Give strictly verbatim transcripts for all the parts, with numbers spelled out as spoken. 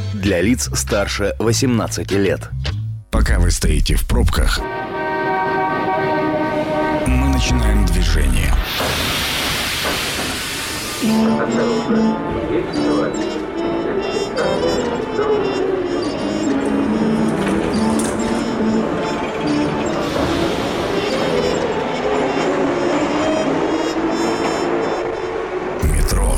для лиц старше восемнадцати лет. Пока вы стоите в пробках, мы начинаем движение. Метро.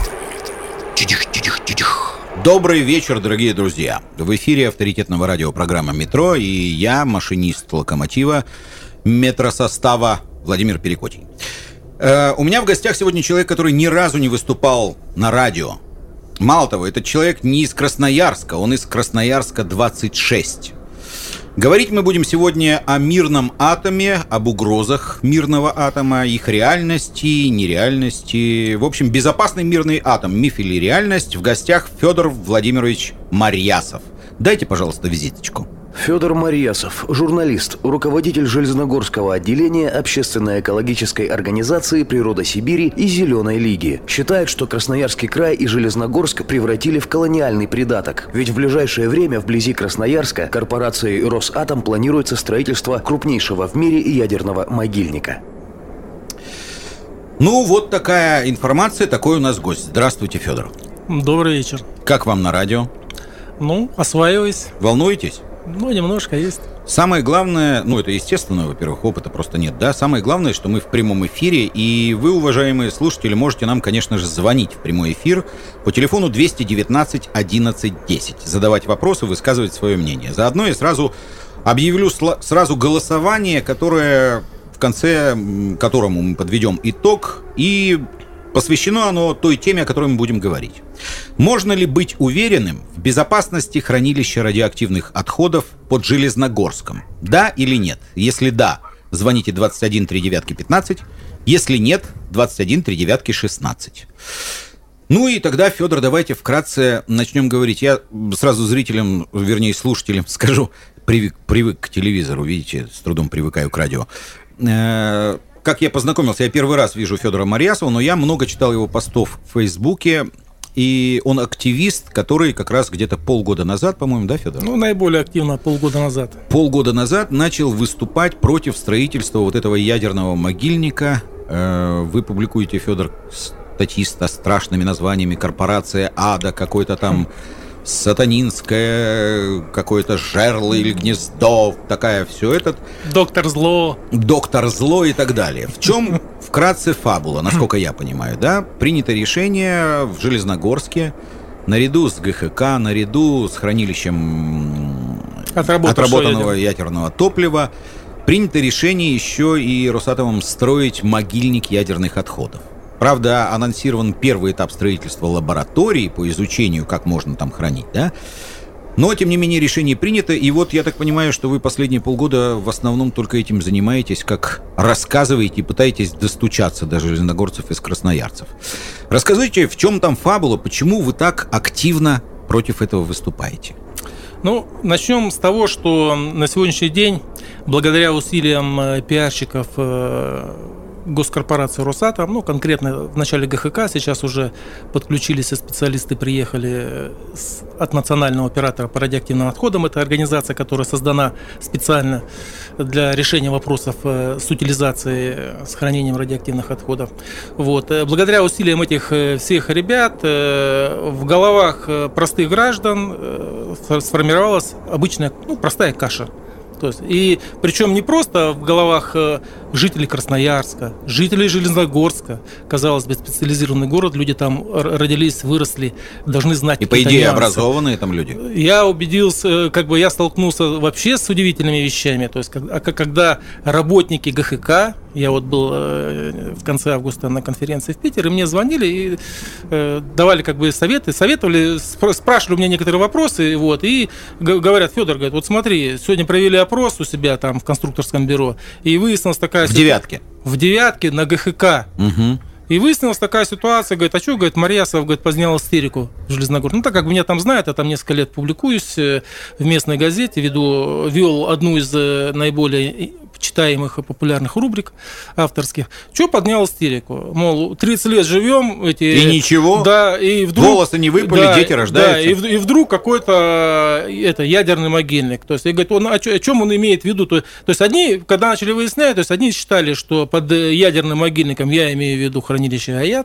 Добрый вечер, дорогие друзья. В эфире авторитетного радиопрограмма «Метро», и я, машинист локомотива метросостава Владимир Перекотий. Э, у меня в гостях сегодня человек, который ни разу не выступал на радио. Мало того, этот человек не из Красноярска, он из Красноярска двадцать шесть. Говорить мы будем сегодня о мирном атоме, об угрозах мирного атома, их реальности, нереальности. В общем, безопасный мирный атом, миф или реальность. В гостях Федор Владимирович Марьясов. Дайте, пожалуйста, визиточку. Федор Марьясов, журналист, руководитель Железногорского отделения общественно экологической организации «Природа Сибири» и «Зеленой лиги». Считает, что Красноярский край и Железногорск превратили в колониальный придаток. Ведь в ближайшее время вблизи Красноярска корпорацией «Росатом» планируется строительство крупнейшего в мире ядерного могильника. Ну, вот такая информация, такой у нас гость. Здравствуйте, Федор. Добрый вечер. Как вам на радио? Ну, осваиваюсь. Волнуетесь? Ну, немножко есть. Самое главное, ну, это естественно, во-первых, опыта просто нет, да? Самое главное, что мы в прямом эфире, и вы, уважаемые слушатели, можете нам, конечно же, звонить в прямой эфир по телефону двести девятнадцать одиннадцать десять, задавать вопросы, высказывать свое мнение. Заодно я сразу объявлю сла- сразу голосование, которое в конце, которому мы подведем итог, и посвящено оно той теме, о которой мы будем говорить. Можно ли быть уверенным в безопасности хранилища радиоактивных отходов под Железногорском? Да или нет? Если да, звоните двадцать один три девятки пятнадцать. Если нет, двадцать один три девятки шестнадцать. Ну и тогда, Федор, давайте вкратце начнем говорить. Я сразу зрителям, вернее слушателям скажу, привык, привык к телевизору, видите, с трудом привыкаю к радио. Как я познакомился, я первый раз вижу Федора Марьясова, но я много читал его постов в Фейсбуке, и он активист, который как раз где-то полгода назад, по-моему, да, Федор? Ну, наиболее активно полгода назад. Полгода назад начал выступать против строительства вот этого ядерного могильника. Вы публикуете, Федор, статьи со страшными названиями «Корпорация ада», какой-то там сатанинское, какое-то жерло или гнездо, такая все это. Доктор Зло. Доктор Зло и так далее. В чем вкратце фабула, насколько я понимаю, да? Принято решение в Железногорске наряду с ГХК, наряду с хранилищем отработанного ядерного топлива, принято решение еще и Росатомом строить могильник ядерных отходов. Правда, анонсирован первый этап строительства лаборатории по изучению, как можно там хранить, да? Но, тем не менее, решение принято. И вот я так понимаю, что вы последние полгода в основном только этим занимаетесь, как рассказываете и пытаетесь достучаться до железногорцев из красноярцев. Расскажите, в чем там фабула, почему вы так активно против этого выступаете? Ну, начнем с того, что на сегодняшний день, благодаря усилиям пиарщиков госкорпорации «Росатом», ну, конкретно в начале ГХК, сейчас уже подключились и специалисты, приехали с, от национального оператора по радиоактивным отходам. Это организация, которая создана специально для решения вопросов с утилизацией, с хранением радиоактивных отходов. Вот. Благодаря усилиям этих всех ребят в головах простых граждан сформировалась обычная, ну, простая каша. То есть, и причем не просто в головах жителей Красноярска, жителей Железногорска, казалось бы, специализированный город, люди там родились, выросли, должны знать. И по идее нюансы. Образованные там люди. Я убедился, как бы я столкнулся вообще с удивительными вещами. То есть, когда работники ГХК, я вот был в конце августа на конференции в Питере, и мне звонили и давали как бы советы, советовали, спрашивали у меня некоторые вопросы, вот, и говорят: Федор, говорит, вот смотри, сегодня провели опрос у себя там в конструкторском бюро, и выяснилась такая... В девятке? В девятке на ГХК. Угу. И выяснилась такая ситуация, говорит, а что, говорит, Марьясов, говорит, поднял истерику в Железногорске. Ну, так как меня там знают, я там несколько лет публикуюсь в местной газете, веду, вел одну из наиболее читаемых и популярных рубрик авторских. Что поднял истерику? Мол, тридцать лет живем, эти... И ничего? Да, и вдруг... Волосы не выпали, да, дети рождаются. Да, и, и вдруг какой-то это, ядерный могильник. То есть, и говорит, он, о, о чем он имеет в виду? То, то есть, одни, когда начали выяснять, то есть, одни считали, что под ядерным могильником я имею в виду хранилище Аят,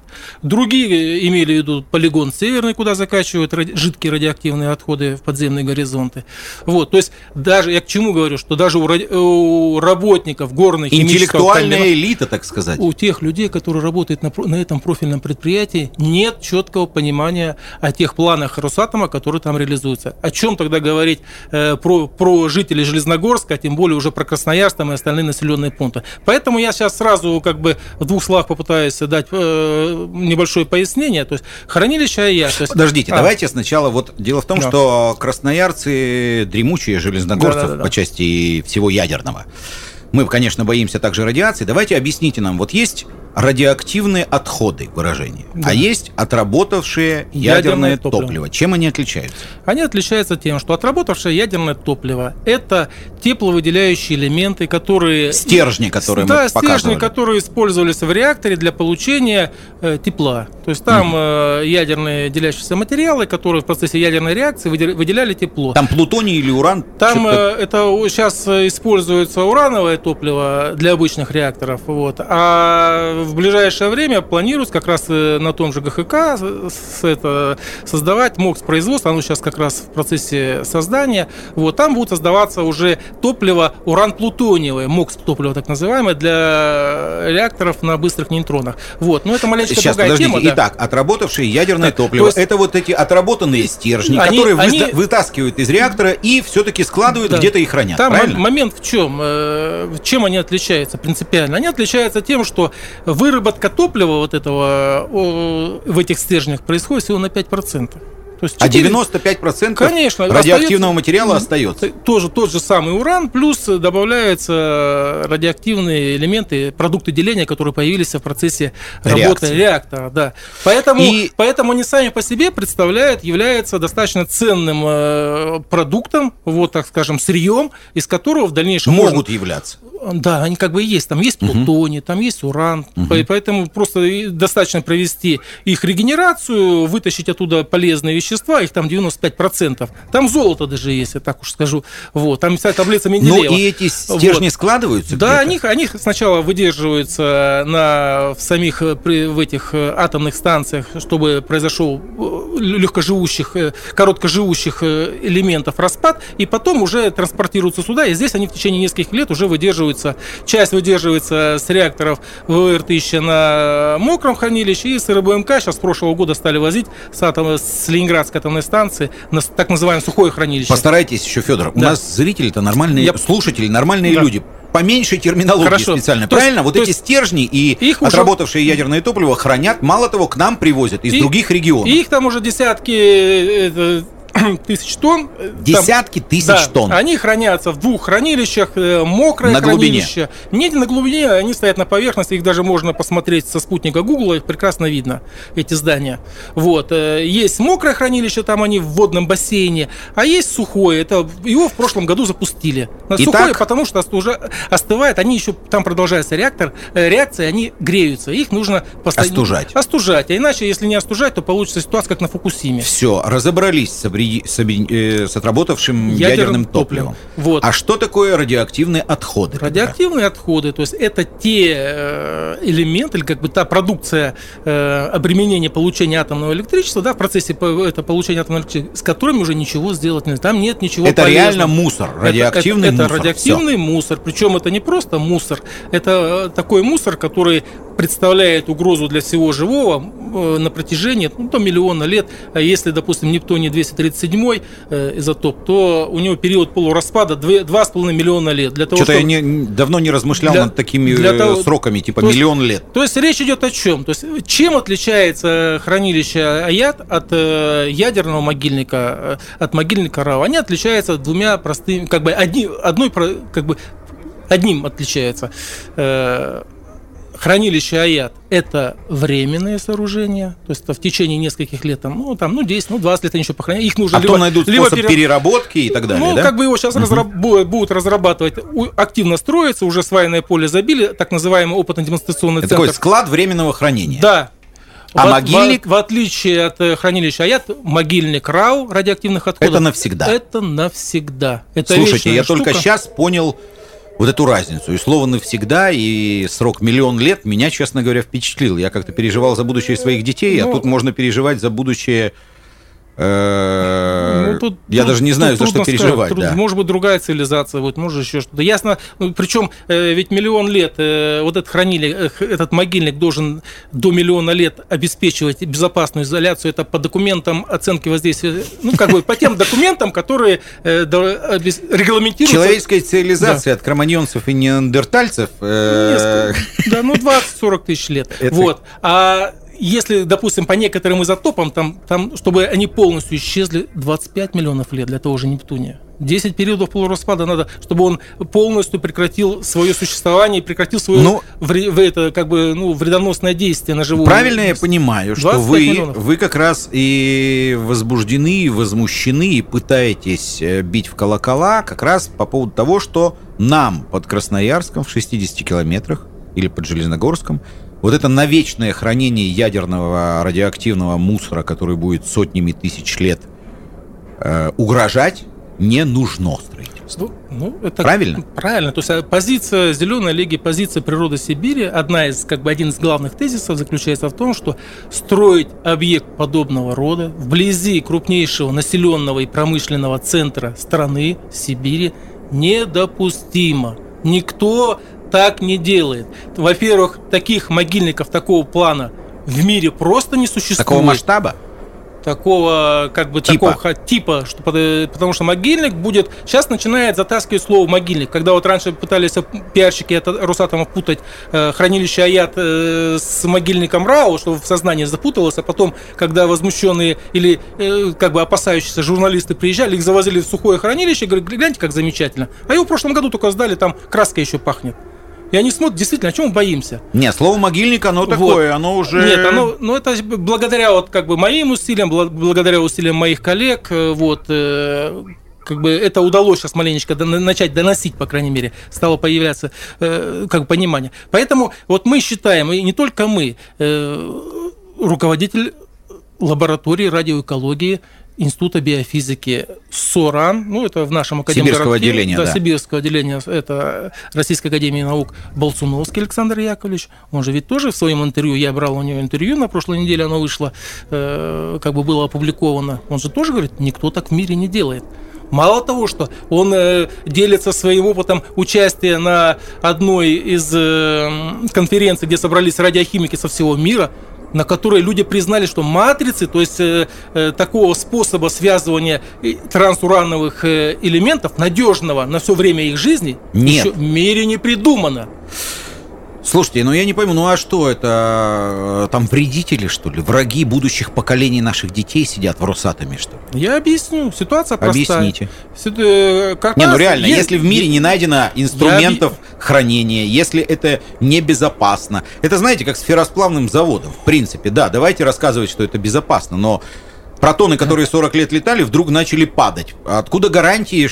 другие имели в виду полигон Северный, куда закачивают ради... жидкие радиоактивные отходы в подземные горизонты. Вот, то есть, даже, я к чему говорю, что даже у, ради... у работников горной химического комбината, интеллектуальная элита, так сказать. У тех людей, которые работают на, на этом профильном предприятии, нет четкого понимания о тех планах Росатома, которые там реализуются. О чем тогда говорить э, про, про жителей Железногорска, а тем более уже про Красноярск и остальные населенные пункты. Поэтому я сейчас сразу как бы в двух словах попытаюсь дать э, небольшое пояснение. То есть хранилище Аят. То есть... Подождите, а. давайте сначала. Вот дело в том, да. что красноярцы дремучие железногорцев да, да, да, да. по части всего ядерного. Мы, конечно, боимся также радиации. Давайте объясните нам, вот есть радиоактивные отходы, выражение, да. а есть отработавшие ядерное, ядерное топливо. топливо. Чем они отличаются? Они отличаются тем, что отработавшее ядерное топливо – это тепловыделяющие элементы, которые… Стержни, которые да, мы показывали. стержни, которые использовались в реакторе для получения э, тепла. То есть там mm. э, ядерные делящиеся материалы, которые в процессе ядерной реакции выделяли тепло. Там плутоний или уран? Там э, это сейчас используется урановое топливо для обычных реакторов. Вот. А в ближайшее время планируется как раз на том же ГХК это, создавать МОКС-производство. Оно сейчас как раз в процессе создания. Вот. Там будет создаваться уже топливо уран-плутониевое, МОКС-топливо так называемое, для реакторов на быстрых нейтронах. Вот. Но это маленько сейчас, другая подождите. тема. Итак, да. отработавшее ядерное так, топливо, есть... это вот эти отработанные стержни, они, которые они... вытаскивают из реактора и все-таки складывают, да. где-то и хранят. Там правильно? Момент в чем? Чем они отличаются принципиально? Они отличаются тем, что выработка топлива вот этого в этих стержнях происходит всего на пять процентов. То есть четыре... А девяносто пять процентов Конечно, радиоактивного остается, материала остается. Тоже тот же самый уран, плюс добавляются радиоактивные элементы, продукты деления, которые появились в процессе работы Реакции. реактора. Да. Поэтому, И... поэтому они сами по себе представляют, являются достаточно ценным э, продуктом, вот так скажем, сырьем, из которого в дальнейшем могут можно... являться. Да, они как бы есть. Там есть плутоний, угу. там есть уран. Угу. Поэтому просто достаточно провести их регенерацию, вытащить оттуда полезные вещества, их там девяносто пять процентов. Там золото даже есть, я так уж скажу. Вот. Там вся таблица Менделеева. Ну и эти стержни вот. складываются? Да, они, они сначала выдерживаются на, в самих в этих атомных станциях, чтобы произошел легкоживущих, короткоживущих элементов распад, и потом уже транспортируются сюда, и здесь они в течение нескольких лет уже выдерживаются. Часть выдерживается с реакторов вэ эр тысяча на мокром хранилище, и с эр бэ эм ка сейчас с прошлого года стали возить с, атом, с Ленинградской атомной станции на так называемое сухое хранилище. Постарайтесь еще, Федор. Да. У нас зрители-то нормальные, Я... слушатели, нормальные да. люди. Поменьше терминологии Хорошо. специально. То правильно? Есть, вот эти есть... стержни и их отработавшие уже... ядерное топливо хранят, мало того, к нам привозят из и... других регионов. Их там уже десятки... тысяч тонн. Десятки там, тысяч да, тонн. Они хранятся в двух хранилищах, мокрое на хранилище. Не на глубине, они стоят на поверхности, их даже можно посмотреть со спутника Гугла, их прекрасно видно, эти здания. Вот. Есть мокрое хранилище, там они в водном бассейне, а есть сухое, это его в прошлом году запустили. Сухое, Итак, потому что остужа... остывает, они еще, там продолжается реактор, реакция, они греются, их нужно постоянно... Остужать. Остужать, а иначе, если не остужать, то получится ситуация, как на Фукусиме. Все, разобрались с С, э, с отработавшим ядерным, ядерным топливом. топливом. Вот. А что такое радиоактивные отходы? Радиоактивные тогда? отходы, то есть это те э, элементы, или как бы та продукция э, обременения получения атомного электричества, да, в процессе это получения атомного электричества, с которыми уже ничего сделать нельзя. Там нет ничего это полезного. реально мусор, радиоактивный это, это, мусор. Это радиоактивный Все. мусор, причем это не просто мусор, это такой мусор, который представляет угрозу для всего живого э, на протяжении ну, до миллиона лет. А если, допустим, нептоний двести тридцать седьмой э, изотоп, то у него период полураспада два с половиной миллиона лет. Для того, Что-то чтобы... я не, давно не размышлял для, над такими для того, сроками, типа то миллион есть, лет. То есть речь идет о чем? То есть чем отличается хранилище Аят от э, ядерного могильника, э, от могильника РАО? Они отличаются двумя простыми, как бы одни, одной, как бы одним отличается. Э, хранилище АЯТ – это временные сооружения, то есть это в течение нескольких лет, там, ну, там, ну, десять, ну, двадцать лет они еще похоронят. Их нужно а либо, то найдут либо способ пере... переработки и так далее, ну, да? как бы его сейчас uh-huh. разраб... будут разрабатывать, активно строится, уже свайное поле забили, так называемый опытно-демонстрационный это центр. такой склад временного хранения. Да. А в, могильник? В, в отличие от хранилища АЯТ, могильник РАО радиоактивных отходов. Это навсегда. Это навсегда. Это Слушайте, я штука. только сейчас понял вот эту разницу. И слово «навсегда», и срок миллион лет меня, честно говоря, впечатлил. Я как-то переживал за будущее своих детей, ну, а тут можно переживать за будущее... Ну, тут, я тут, даже не знаю, за что переживать. Сказать, да. Может быть, другая цивилизация, вот, может еще что-то. Ясно, ну, причем э, ведь миллион лет, э, вот этот хранили, э, этот могильник должен до миллиона лет обеспечивать безопасную изоляцию. Это по документам оценки воздействия, ну, как бы по тем документам, которые э, регламентируют. Человеческая цивилизация да. от кроманьонцев и неандертальцев. Э... Да, ну, двадцать-сорок тысяч лет. Вот. А если, допустим, по некоторым изотопам, там, там, чтобы они полностью исчезли, двадцать пять миллионов лет для того же Нептуния. десять периодов полураспада надо, чтобы он полностью прекратил свое существование, прекратил свое ну, вре, в это, как бы, ну, вредоносное действие на живую. Правильно я понимаю, что вы, вы как раз и возбуждены, и возмущены, и пытаетесь бить в колокола как раз по поводу того, что нам под Красноярском в шестидесяти километрах или под Железногорском вот это навечное хранение ядерного радиоактивного мусора, который будет сотнями тысяч лет э, угрожать, не нужно строительство. Ну, это правильно? Правильно. То есть позиция Зеленой лиги, позиция природы Сибири, одна из, как бы, один из главных тезисов заключается в том, что строить объект подобного рода вблизи крупнейшего населенного и промышленного центра страны, Сибири, недопустимо. Никто так не делает. Во-первых, таких могильников такого плана в мире просто не существует. Такого масштаба? Такого, как бы, типа. такого типа, что, потому что могильник будет... Сейчас начинает затаскивать слово «могильник». Когда вот раньше пытались пиарщики от Росатома путать э, хранилище АЯТ э, с могильником РАО, что в сознании запуталось, а потом, когда возмущенные или э, как бы опасающиеся журналисты приезжали, их завозили в сухое хранилище, говорят, гляньте, как замечательно. А его в прошлом году только сдали, там краска еще пахнет. И они смотрят, действительно, о чем мы боимся? Нет, слово «могильник», оно такое, вот. Оно уже... Нет, оно, ну, это благодаря вот, как бы, моим усилиям, благодаря усилиям моих коллег, вот, э, как бы это удалось сейчас маленечко начать доносить, по крайней мере, стало появляться э, как бы понимание. Поэтому вот мы считаем, и не только мы, э, руководитель лаборатории радиоэкологии Института биофизики СОРАН, ну, это в нашем академии Сибирского отделения, да, да. Сибирского отделения, это Российской академии наук, Болсуновский Александр Яковлевич, он же ведь тоже в своем интервью, я брал у него интервью, на прошлой неделе оно вышло, э, как бы было опубликовано, он же тоже говорит, никто так в мире не делает. Мало того, что он э, делится своим опытом участия на одной из э, конференций, где собрались радиохимики со всего мира, на которой люди признали, что матрицы, то есть э, э, такого способа связывания трансурановых э, элементов, надежного на все время их жизни, Нет. еще в мире не придумано. Слушайте, ну я не пойму, ну а что это? Там вредители, что ли? Враги будущих поколений наших детей сидят в Росатоме, что ли? Я объясню. Ситуация простая. Объясните. Ситу... Как не, ну реально, есть... если в мире не найдено инструментов я... хранения, если это небезопасно. Это, знаете, как с ферросплавным заводом, в принципе. Да, давайте рассказывать, что это безопасно, но протоны, которые сорок лет летали, вдруг начали падать. Откуда гарантии,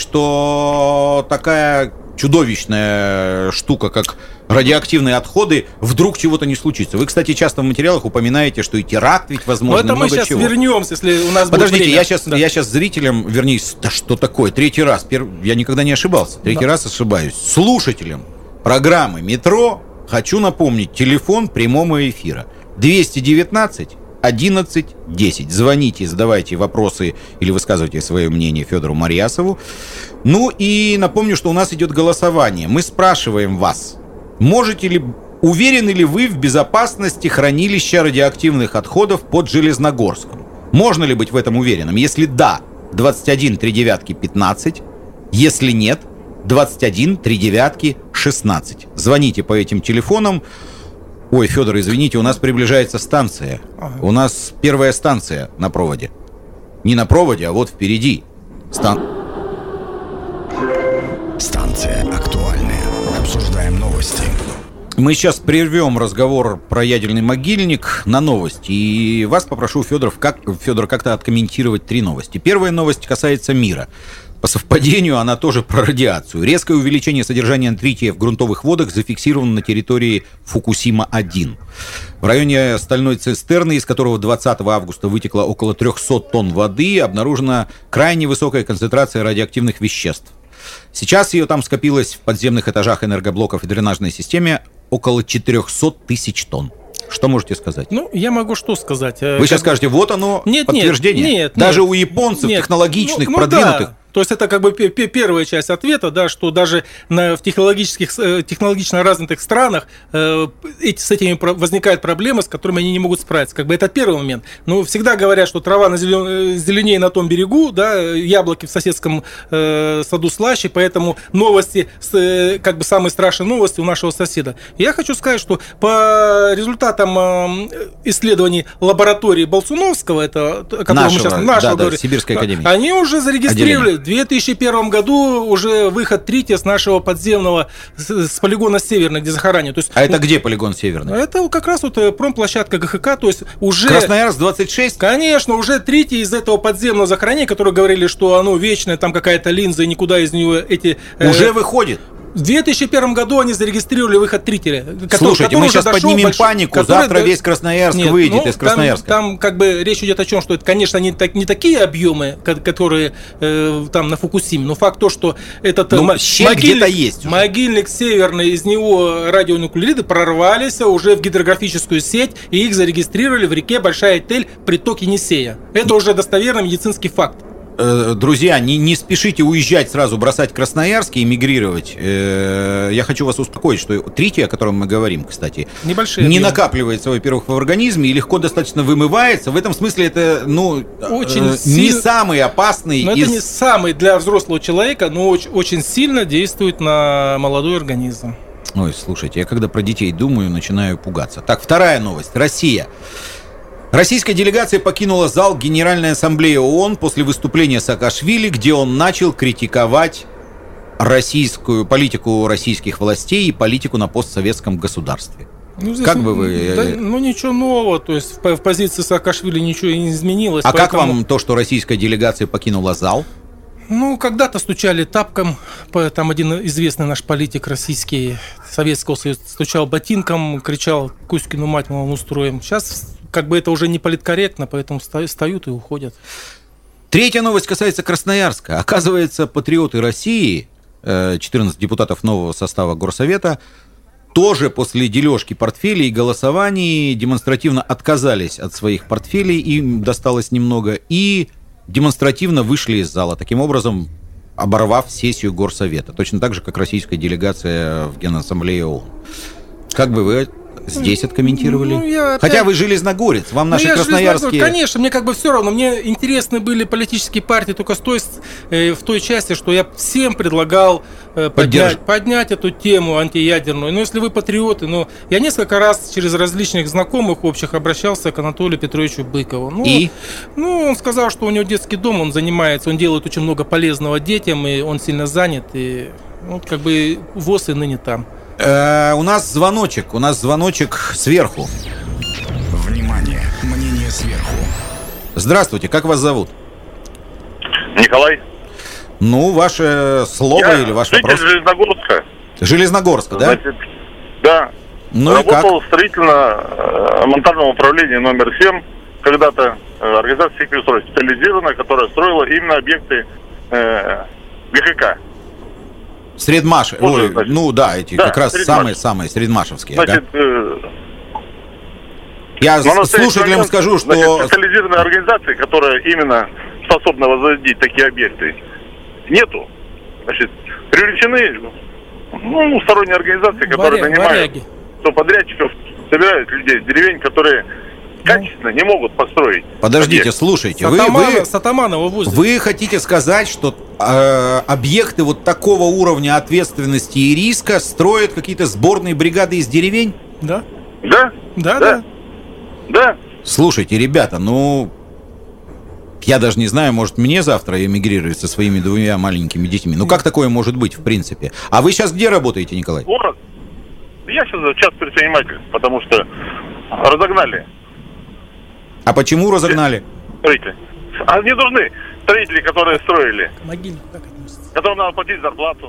что такая чудовищная штука, как радиоактивные отходы, вдруг чего-то не случится? Вы, кстати, часто в материалах упоминаете, что и теракт ведь возможно, это много мы сейчас чего. Вернемся, если у нас Подождите, будет время. я сейчас, да. я сейчас зрителям, вернее, да что такое, третий раз, пер... я никогда не ошибался, третий да. раз ошибаюсь. Слушателям программы «Метро» хочу напомнить телефон прямого эфира двести девятнадцать одиннадцать десять. Звоните, задавайте вопросы или высказывайте свое мнение Федору Марьясову. Ну и напомню, что у нас идет голосование. Мы спрашиваем вас, можете ли, уверены ли вы в безопасности хранилища радиоактивных отходов под Железногорском? Можно ли быть в этом уверенным? Если да, двадцать один три девятки пятнадцать. Если нет, двадцать один три девятки шестнадцать. Звоните по этим телефонам. Ой, Федор, извините, у нас приближается станция. Ага. У нас первая станция на проводе. Не на проводе, а вот впереди. Стан... Станция актуальная. Обсуждаем новости. Мы сейчас прервем разговор про ядерный могильник на новости. И вас попрошу, Федоров, как, Федор, как-то откомментировать три новости. Первая новость касается мира. По совпадению она тоже про радиацию. Резкое увеличение содержания трития в грунтовых водах зафиксировано на территории Фукусима один. В районе стальной цистерны, из которого двадцатого августа вытекло около триста тонн воды, обнаружена крайне высокая концентрация радиоактивных веществ. Сейчас ее там скопилось в подземных этажах энергоблоков и дренажной системе около четыреста тысяч тонн. Что можете сказать? Ну, я могу что сказать. Вы как... сейчас скажете, вот оно, нет, подтверждение. Нет, нет, Даже нет, у японцев, нет. технологичных, ну, ну, продвинутых. Да. То есть это как бы первая часть ответа, да, что даже на, в технологических, технологично развитых странах э, эти, с этими возникают проблемы, с которыми они не могут справиться. Как бы это первый момент. Но всегда говорят, что трава на зелен... зеленее на том берегу, да, яблоки в соседском э, саду слаще, поэтому новости, э, как бы самые страшные новости у нашего соседа. Я хочу сказать, что по результатам э, исследований лаборатории Болсуновского, это, о котором нашего, мы сейчас нашего да, говорим, да, Сибирской академии, они уже зарегистрировали отделение. В две тысячи первом году уже выход трития с нашего подземного, с, с полигона Северный, где захоронение. То есть, а это где полигон Северный? Это как раз вот промплощадка ГХК, то есть уже... Красноярск двадцать шесть? Конечно, уже тритий из этого подземного захоронения, которое говорили, что оно вечное, там какая-то линза, и никуда из нее эти... Уже э, выходит? В две тысячи первом году они зарегистрировали выход трития. Слушайте, мы сейчас поднимем большой, панику, который, завтра весь Красноярск Нет, выйдет ну, из Красноярска. Там, там как бы речь идет о чем, что это, конечно, не, так, не такие объемы, которые э, там на Фукусиме, но факт то, что этот ну, могильник, есть могильник Северный, из него радионуклиды прорвались уже в гидрографическую сеть, и их зарегистрировали в реке Большая Тель, приток Енисея. Это уже достоверный медицинский факт. Друзья, не, не спешите уезжать сразу, бросать Красноярск и эмигрировать. Я хочу вас успокоить, что тритий, о котором мы говорим, кстати, Небольшие не объемы. накапливается, во-первых, в организме и легко достаточно вымывается. В этом смысле это, ну, очень не сильно... самый опасный но из... это не самый для взрослого человека, но очень, очень сильно действует на молодой организм. Ой, слушайте, я когда про детей думаю, начинаю пугаться. Так, вторая новость. Россия. Российская делегация покинула зал Генеральной Ассамблеи ООН после выступления Саакашвили, где он начал критиковать российскую политику российских властей и политику на постсоветском государстве. Ну, здесь, как бы вы... Да, ну, ничего нового, то есть в, в позиции Саакашвили ничего не изменилось. А поэтому... как вам то, что российская делегация покинула зал? Ну, когда-то стучали тапком, там один известный наш политик российский, Советского Союза, стучал ботинком, кричал «Кузькину мать мы вам устроим». Сейчас как бы это уже не политкорректно, поэтому встают и уходят. Третья новость касается Красноярска. Оказывается, патриоты России, четырнадцать депутатов нового состава Горсовета, тоже после дележки портфелей и голосований демонстративно отказались от своих портфелей, им досталось немного, и демонстративно вышли из зала, таким образом оборвав сессию Горсовета. Точно так же, как российская делегация в Генассамблее ООН. Как бы вы здесь откомментировали? Ну, я опять... Хотя вы железногорец, вам наши ну, красноярские... Конечно, мне как бы все равно. Мне интересны были политические партии только с той, э, в той части, что я всем предлагал э, поднять, поднять эту тему антиядерную. Но если вы патриоты, ну, я несколько раз через различных знакомых общих обращался к Анатолию Петровичу Быкову. Ну, и? Ну, он сказал, что у него детский дом, он занимается, он делает очень много полезного детям, и он сильно занят, и вот как бы ВОЗ и ныне там. Э, у нас звоночек, у нас звоночек сверху. Внимание, мнение сверху. Здравствуйте, как вас зовут? Николай. Ну, ваше слово Я или ваш житель вопрос? Железногорска. Железногорска, да? Значит, да. Ну Работал в строительно-монтажном управлении номер семь, когда-то организация Секвестрой специализированная, которая строила именно объекты э, ГХК. Средмаш, Ой, ну да, эти да, как раз Средмаш. самые-самые средмашевские. Значит, да? э, Я слушателям момент, скажу, что... Значит, специализированной организации, которая именно способна возводить такие объекты, нету. Значит, привлечены ну, сторонние организации, которые Варя, нанимают варяги. то подрядчиков, собирают людей с деревень, которые качественно не могут построить. Подождите, объект. слушайте, Сатамана, вы, вы, Сатаманова возят. вы хотите сказать, что э, объекты вот такого уровня ответственности и риска строят какие-то сборные бригады из деревень? Да. Да? Да, да. Да. да. Слушайте, ребята, ну... Я даже не знаю, может, мне завтра эмигрировать со своими двумя маленькими детьми. Ну, как такое может быть, в принципе? А вы сейчас где работаете, Николай? Город. Я сейчас частный предприниматель, потому что разогнали А почему разогнали? строители. А не нужны строители, которые строили, Могильник как относится? которым надо платить зарплату.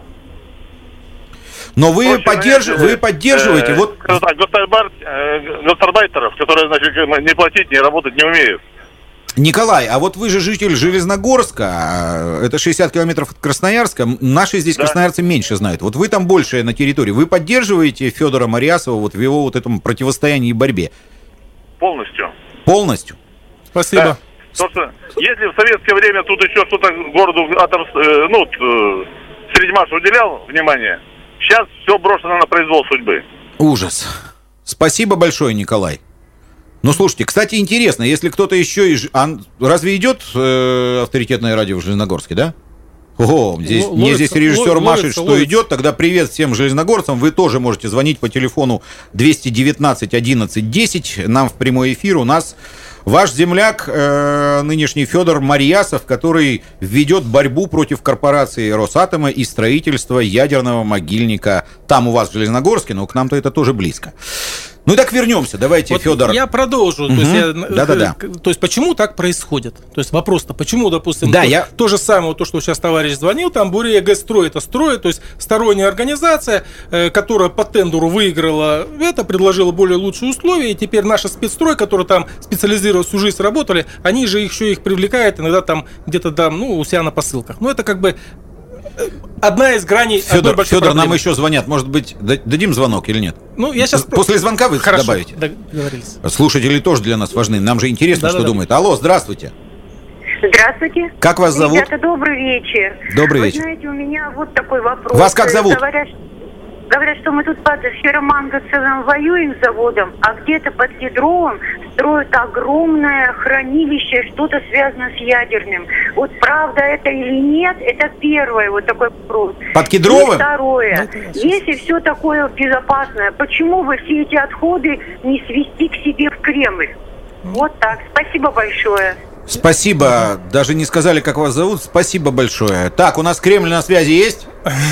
Но вы, Короче, поддерж... э, вы поддерживаете, э, вот... скажем так, гастарбайт- э, гастарбайтеров, которые, значит, не платить, не работать не умеют. Николай, а вот вы же житель Железногорска, а, это шестьдесят километров от Красноярска, наши здесь Да. красноярцы меньше знают. Вот вы там больше на территории, вы поддерживаете Федора Марьясова вот в его вот этом противостоянии и борьбе? Полностью. Полностью? Спасибо. Да. Потому что если в советское время тут еще что-то городу атом, э, ну, э, Средьмаш уделял внимание, сейчас все брошено на произвол судьбы. Ужас. Спасибо большое, Николай. Ну, слушайте, кстати, интересно, если кто-то еще из... А разве идет э, авторитетное радио в Железногорске, да? Ого, здесь, Л- мне ловится, здесь режиссер ловится, машет, что ловится. идет. Тогда привет всем железногорцам. Вы тоже можете звонить по телефону двести девятнадцать одиннадцать десять. Нам в прямой эфир. У нас ваш земляк, э, нынешний Федор Марьясов, который ведет борьбу против корпорации Росатома и строительства ядерного могильника там у вас в Железногорске, но к нам-то это тоже близко. Ну так вернемся, давайте, Вот Федор. я продолжу. Мгм. То, есть я, Да-да-да. э, то есть почему так происходит? То есть вопрос-то, почему, допустим, Да, то, я- то же самое, вот то, что сейчас товарищ звонил, там Бурия ГЭС-строй это строит, то есть сторонняя организация, э, которая по тендеру выиграла это, предложила более лучшие условия, и теперь наша спецстрой, которые там специализировались, всю жизнь работали, они же еще их привлекают иногда там где-то там, ну, у себя на посылках. Ну, это как бы э, одна из граней одной Федор, большой Федор, нам проблемы. еще звонят. Может быть, да- дадим звонок или нет? Ну, я сейчас... После звонка вы Хорошо, добавите. договорились. Слушатели тоже для нас важны. Нам же интересно, что Да-да-да. думают. Алло, здравствуйте. Здравствуйте. Как вас зовут? Ребята, добрый вечер. Добрый Вы вечер. знаете, у меня вот такой вопрос. Вас как зовут? Говорят, говорят, что мы тут под Ферромангоцевым воюем с заводом, а где-то под Кедровым строят огромное хранилище, что-то связано с ядерным. Вот правда это или нет, это первое вот такой вопрос. Под Кедровым? И второе. Ну, это я сейчас- Если все такое безопасное, почему вы все эти отходы не свести к себе в Кремль? Вот так. Спасибо большое. Спасибо. Даже не сказали, как вас зовут. Спасибо большое. Так, у нас Кремль на связи есть?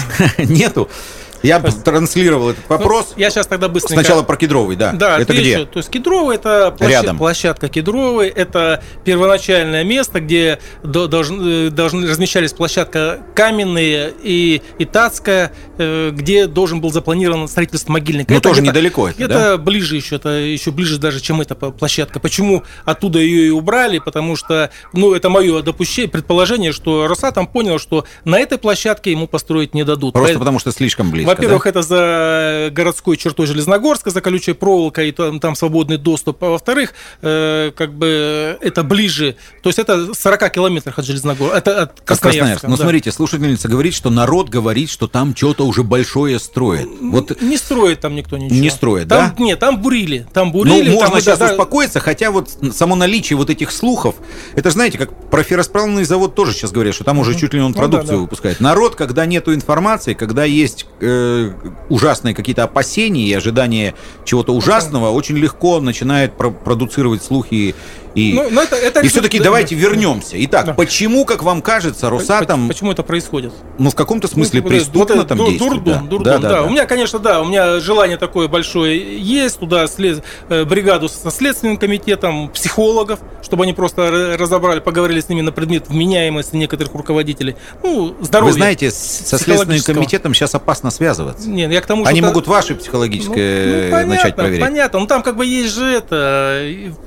Нету. Я бы транслировал этот вопрос. Ну, я сейчас тогда быстренько... Сначала про Кедровый, да. Да, Это отвечу. где? То есть Кедровый — это площадка, Рядом. площадка Кедровой, это первоначальное место, где до- должны, должны размещались площадка Каменные и Итацкая, э, где должен был запланирован строительство могильника. Ну, Это тоже где-то- недалеко это, Это да? ближе еще, это еще ближе даже, чем эта площадка. Почему оттуда ее и убрали? Потому что, ну, это мое допущение, предположение, что Росатом понял, что на этой площадке ему построить не дадут. Просто Поэтому- потому, что слишком близко. Во-первых, да? это за городской чертой Железногорска, за колючей проволокой, и там, там свободный доступ. А во-вторых, э, как бы это ближе, то есть это сорок километров от Железногорска, это от Как Красноярска. Красноярск. Ну, да. смотрите, слушательница говорит, что народ говорит, что там что-то уже большое строят. Вот, Не строит там никто ничего. Не строит, там, да? Нет, там бурили. Там ну, бурили. там можно вот, сейчас да, успокоиться, хотя вот само наличие вот этих слухов, это, знаете, как про ферросплавный завод тоже сейчас говорят, что там уже чуть ли он Ну, продукцию да, да. выпускает. Народ, когда нету информации, когда есть э, ужасные какие-то опасения и ожидания чего-то ужасного, очень легко начинает про- продуцировать слухи. И, Ну, ну, это- это- и все-таки да, давайте да. вернемся. Итак, Да. почему, как вам кажется, Росатом, Почему это происходит? ну, в каком-то смысле Ну, преступно вот это там дур- действует? Дурдом, да. дурдом, Да, да, да, да. У меня, конечно, да, у меня желание такое большое есть, туда след- э, бригаду со следственным комитетом, психологов, чтобы они просто р- разобрали, поговорили с ними на предмет вменяемости некоторых руководителей. Ну, здоровья. Вы знаете, с- со Следственным психологического. комитетом сейчас опасно связываться. Нет, я к тому, что Они это- могут ваше Ну, психологическое ну, понятно, начать проверять. Понятно, ну там как бы есть же это,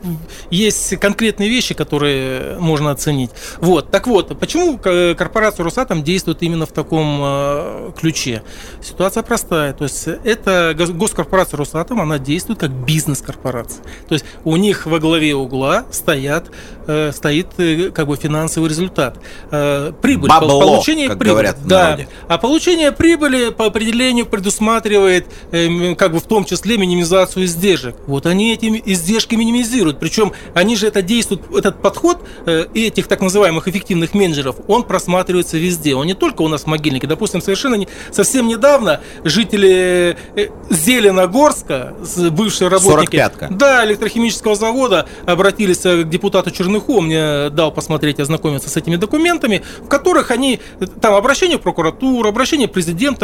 есть конкретные вещи, которые можно оценить. Вот, так вот, почему к- корпорация Росатом действует именно в таком э, ключе? Ситуация простая, то есть это гос- госкорпорация Росатом, она действует как бизнес-корпорация. То есть у них во главе угла стоят, э, стоит э, как бы финансовый результат. Э, прибыль, Бабло, пол- получение как прибыли. говорят в Да. народе. А получение прибыли по определению предусматривает э, как бы в том числе минимизацию издержек. Вот они эти издержки минимизируют. Причем они же это действуют, этот подход э, этих так называемых эффективных менеджеров, он просматривается везде. Он не только у нас в Могильнике. Допустим, совершенно не, совсем недавно жители э, Зеленогорска, с- бывшие работники сорок пятка. да, электрохимического завода обратились к депутату Черныху, он мне дал посмотреть, ознакомиться с этими документами, в которых они, там обращение в прокуратуру, обращение к президентам и так далее.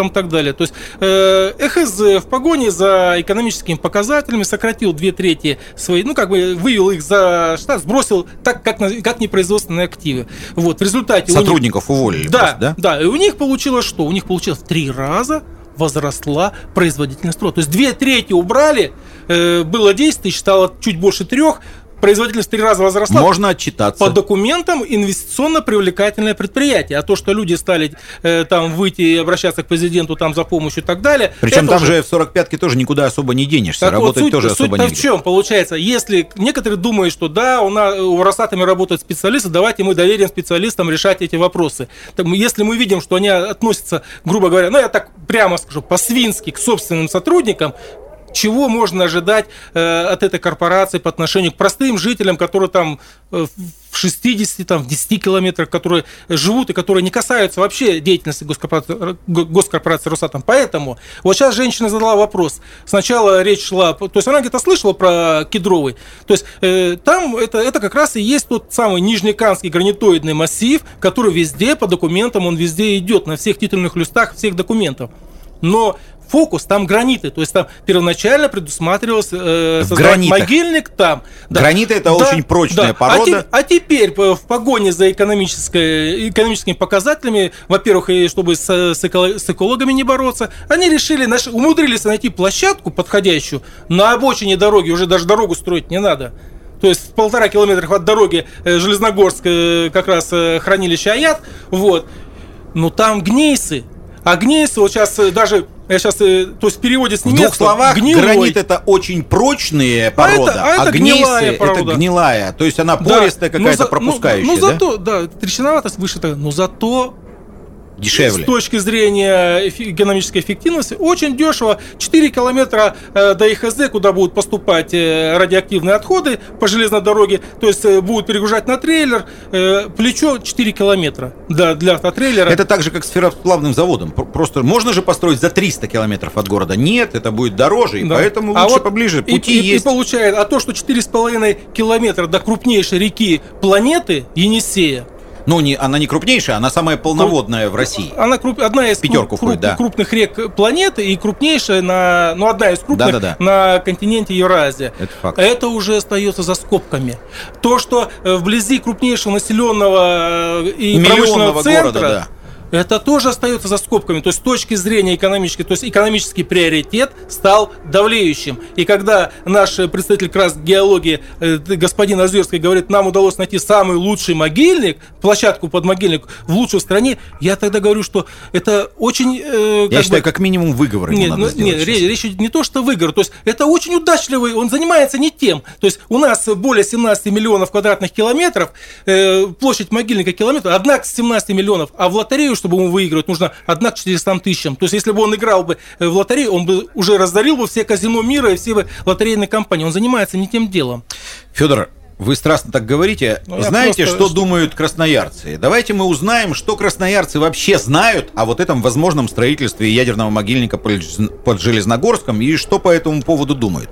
далее. То есть э, ЭХЗ в погоне за экономическими показателями сократил две трети своей, ну, как бы вывел их за штат, сбросил так, как, как непроизводственные активы. Вот, в результате сотрудников у них, уволили да, просто, да? Да, и у них получилось что? У них получилось в три раза возросла производительность труда. То есть две трети убрали, э, было десять тысяч, стало чуть больше трех, производительность в три раза возросла. Можно отчитаться. По документам инвестиционно привлекательное предприятие. А то, что люди стали э, там выйти и обращаться к президенту там за помощью и так далее. Причем там уже... же в сорок пятке тоже никуда особо не денешься. Так работать вот, суть, тоже особо негде. Суть-то в чем? Получается, если некоторые думают, что да, у нас у Росатоме работают специалисты, давайте мы доверим специалистам решать эти вопросы. Так, если мы видим, что они относятся, грубо говоря, ну я так прямо скажу, по-свински к собственным сотрудникам, чего можно ожидать э, от этой корпорации по отношению к простым жителям, которые там э, в шестидесяти, там, в десяти километрах, которые живут и которые не касаются вообще деятельности госкорпорации, госкорпорации Росатом. Поэтому вот сейчас женщина задала вопрос. Сначала речь шла, то есть она где-то слышала про Кедровый. То есть э, там это, это как раз и есть тот самый Нижнекамский гранитоидный массив, который везде по документам, он везде идет, на всех титульных листах всех документов. Но фокус, там граниты, то есть там первоначально предусматривалось э, создавать могильник там. Да. Граниты это да, очень прочная да. порода. А, те, а теперь в погоне за экономической, экономическими показателями, во-первых, и чтобы с, с, эко, с экологами не бороться, они решили, наш, умудрились найти площадку подходящую на обочине дороги, уже даже дорогу строить не надо. То есть в полтора километра от дороги э, Железногорск, э, как раз э, хранилище Аят, вот. Но там гнейсы. А гнейсы вот сейчас даже, я сейчас, то есть в переводе с немецкого... В двух словах, гнилой. Гранит это очень прочные породы, а, это, а, а гнейсы это гнилая. То есть она пористая, да, какая-то, ну, пропускающая, ну, ну, да? зато, да, трещиноватость выше, но зато... Дешевле. С точки зрения экономической эффективности очень дешево. четыре километра э, до ИХЗ, куда будут поступать э, радиоактивные отходы по железной дороге. То есть э, будут перегружать на трейлер. Э, плечо четыре километра для, для автотрейлера. Это так же, как с ферросплавным заводом. Просто можно же построить за триста километров от города? Нет, это будет дороже. И да. Поэтому лучше а вот поближе. Пути и, есть. И, и получает, а то, что четыре с половиной километра до крупнейшей реки планеты Енисея. Ну, не, она не крупнейшая, она самая полноводная в России. Она круп, одна из Пятерку круп, входит, да. крупных рек планеты и крупнейшая на, ну, одна из крупных Да-да-да. на континенте Евразия. Это факт. Это уже остается за скобками. То, что вблизи крупнейшего населенного и миллионного промышленного центра, города, да. Это тоже остается за скобками. То есть с точки зрения экономической, то есть экономический приоритет стал давлеющим. И когда наш представитель как раз геологии, э, господин Озерский, говорит, нам удалось найти самый лучший могильник, площадку под могильник в лучшей стране, я тогда говорю, что это очень... Э, я как считаю, бы... как минимум выговор ему нет, надо ну, сделать. Нет, речь, речь идет не то, что выговор. То есть это очень удачливый, он занимается не тем. То есть у нас более семнадцать миллионов квадратных километров, э, площадь могильника километров, одна к семнадцати миллионов, а в лотерею, чтобы ему выигрывать, нужно одна к четырёмстам тысячам. То есть, если бы он играл бы в лотерею, он бы уже разорил бы все казино мира и все бы лотерейные компании. Он занимается не тем делом. Федор, вы страстно так говорите. Ну, знаете, просто... что думают красноярцы? Давайте мы узнаем, что красноярцы вообще знают о вот этом возможном строительстве ядерного могильника под Железногорском и что по этому поводу думают.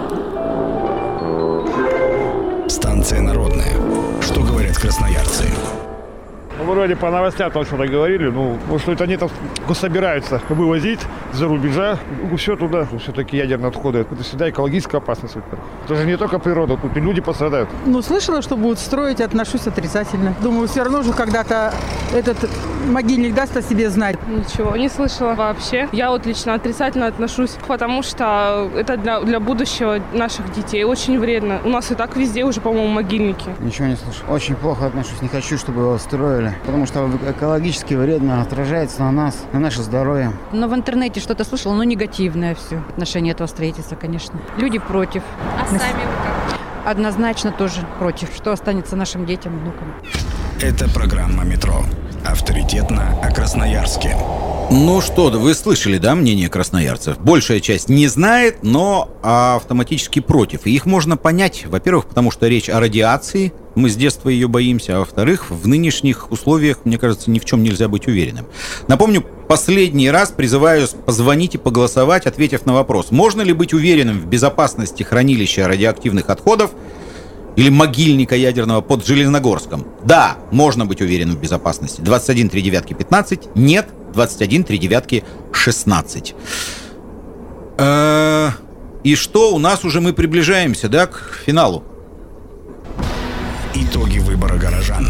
Станция народная. Что говорят красноярцы? Вроде по новостям там что-то говорили, ну, что это они там собираются вывозить за рубежа, все туда, все-таки ядерные отходы. Это всегда экологическая опасность. Это же не только природа, тут и люди пострадают. Ну, слышала, что будут строить, отношусь отрицательно. Думаю, все равно же когда-то этот могильник даст о себе знать. Ничего, не слышала вообще. Я вот лично отрицательно отношусь, потому что это для, для будущего наших детей очень вредно. У нас и так везде уже, по-моему, могильники. Ничего не слышу. Очень плохо отношусь, не хочу, чтобы его строили. Потому что экологически вредно отражается на нас, на наше здоровье. Но в интернете что-то слышала, но негативное все. Отношение этого строительства, конечно. Люди против. А сами вы как? Однозначно тоже против. Что останется нашим детям, внукам. Это программа «Метро». Авторитетно о Красноярске. Ну что, вы слышали, да, мнение красноярцев? Большая часть не знает, но автоматически против. И их можно понять, во-первых, потому что речь о радиации, мы с детства ее боимся, а во-вторых, в нынешних условиях, мне кажется, ни в чем нельзя быть уверенным. Напомню, последний раз призываю позвонить и поголосовать, ответив на вопрос, можно ли быть уверенным в безопасности хранилища радиоактивных отходов или могильника ядерного под Железногорском. Да, можно быть уверенным в безопасности. двадцать один три девятки пятнадцать. Нет, двадцать один три девятки шестнадцать. И что, у нас уже мы приближаемся, да, к финалу? Итоги выбора горожан.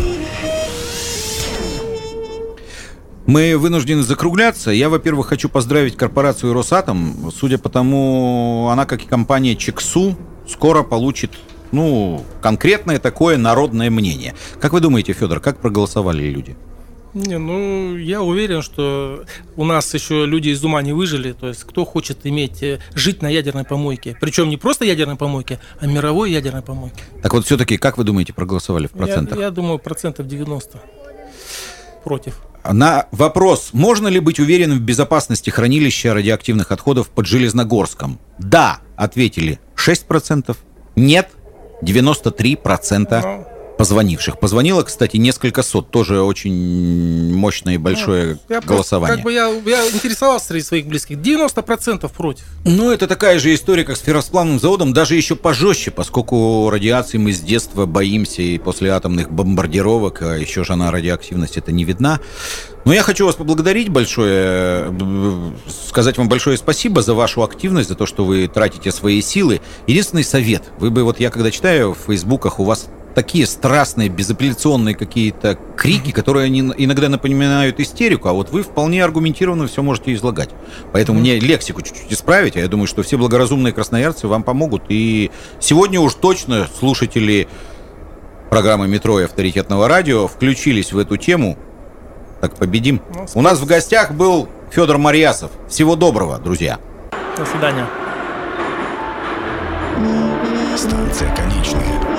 Мы вынуждены закругляться. Я, во-первых, хочу поздравить корпорацию «Росатом». Судя по тому, она, как и компания «Чексу», скоро получит, ну, конкретное такое народное мнение. Как вы думаете, Федор, как проголосовали люди? Не, ну, я уверен, что у нас еще люди из ума не выжили. То есть, кто хочет иметь, жить на ядерной помойке. Причем не просто ядерной помойке, а мировой ядерной помойке. Так вот, все-таки, как вы думаете, проголосовали в процентах? Я, я думаю, процентов девяносто против. На вопрос, можно ли быть уверенным в безопасности хранилища радиоактивных отходов под Железногорском? Да, ответили шесть процентов. Нет, девяносто три процента. Но... позвонивших. Позвонило, кстати, несколько сот. Тоже очень мощное и большое ну, голосование. Как бы я, я интересовался среди своих близких. девяносто процентов против. Ну, это такая же история, как с ферросплавным заводом, даже еще пожестче, поскольку радиации мы с детства боимся и после атомных бомбардировок, а еще же она, радиоактивность, это не видна. Но я хочу вас поблагодарить большое, сказать вам большое спасибо за вашу активность, за то, что вы тратите свои силы. Единственный совет. Вы бы, вот я когда читаю в фейсбуках, у вас такие страстные, безапелляционные какие-то крики, которые иногда напоминают истерику, а вот вы вполне аргументированно все можете излагать. Поэтому mm-hmm. мне лексику чуть-чуть исправить, а я думаю, что все благоразумные красноярцы вам помогут. И сегодня уж точно слушатели программы «Метро» и авторитетного радио включились в эту тему. Так, победим. Ну, у нас в гостях был Федор Марьясов. Всего доброго, друзья. До свидания. Станция конечная.